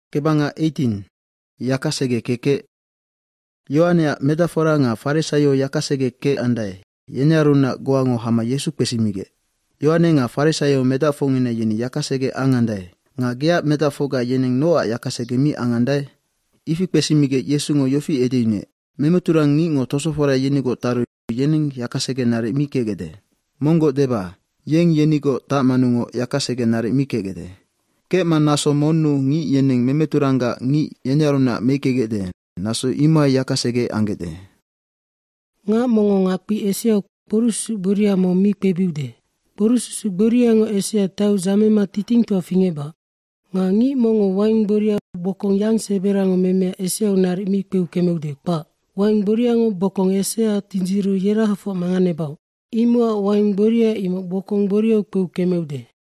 Kebanga 18 yakasege keke. Yohane metafora nga farisayo yakasege ke andai. Yene aruna goango hama Yesu pesimige. Yohane nga farisayo metafongina yeni yakasege angandai. Nga gea metafoga yeneng noa yakasege mi angandai. Ifi pesimige Yesu ngo yofi edine. Memeturangi ngo tosofora yeni go taru yeneng yakasege nare mi kegede. Mongo deba. Yeng yenigo ta manungo yakasege nare mi kegede. Ke manaso monu ngi yeneng memeturanga ngi yenyaruna mekegede. Naso ima yakasege angede. Nga mongo ngapi eseo porus buria mo mi pebiude. Porus buria ngo eseo tau zamema titing to fingeba. Nga ngi mongo waing buria bokong yang sebera ngo meme eseo nari mi peu kemeude pa. Waing buria ngo bokong eseo tinjiru yera hafo manganebau. Imua waing buria ima bokong buria peu kemeude.